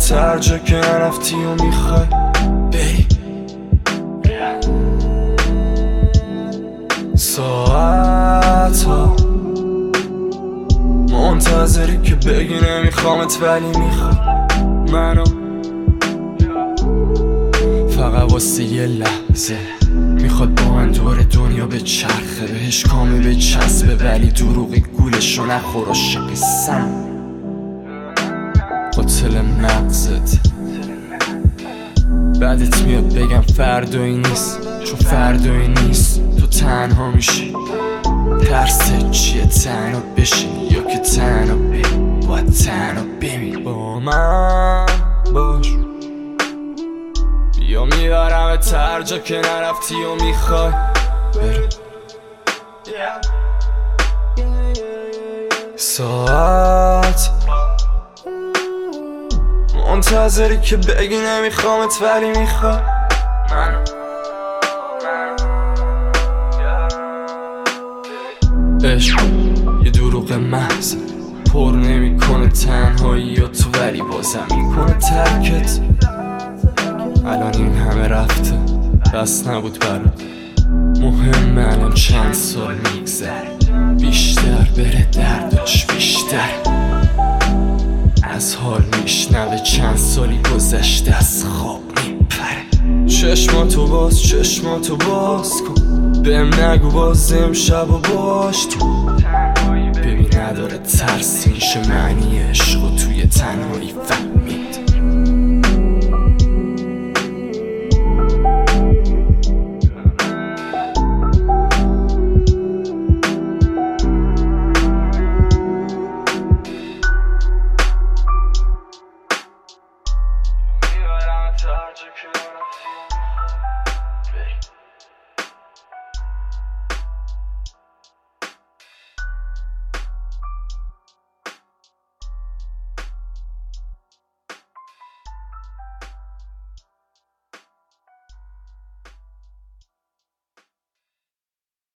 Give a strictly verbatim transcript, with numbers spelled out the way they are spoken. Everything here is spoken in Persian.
تا هر جا که نرفتی و میخوای بری. ساعت ها منتظری که بگی نمیخوامت ولی میخوای منو، فقط واسه یه لحظه میخواد با من دور دنیا به چرخه، بهش کامه به چسبه ولی دروغی گولشو نخور. عاشقی سم قاتل مغزت، بعدت میاد بگم فردایی نیست، چون فردایی نیست تو تنها میشی. ترست چیه تنها بشی یا که تنها بری؟ باید تنها بمیری. با من باش یا میبرم تا هر جا که نرفتی و میخوای بری. ساعت منتظری که بگی نمیخوامت ولی میخوای من. عشق یه دروغ محض، پر نمیکنه تنهایی یا تو ولی بازم میکنه ترکت. الان این همه رفته بس نبود برات، مهمه الان چند سال میگذره. بیشتر بره درداش بیشتر، از حال میشنوه چند سالی گذشته از خواب میپره. چشماتو باز چشماتو باز کن، بهم نگو باز امشب و باش تو. ببین نداره ترس میشه معنی عشق و توی تنهایی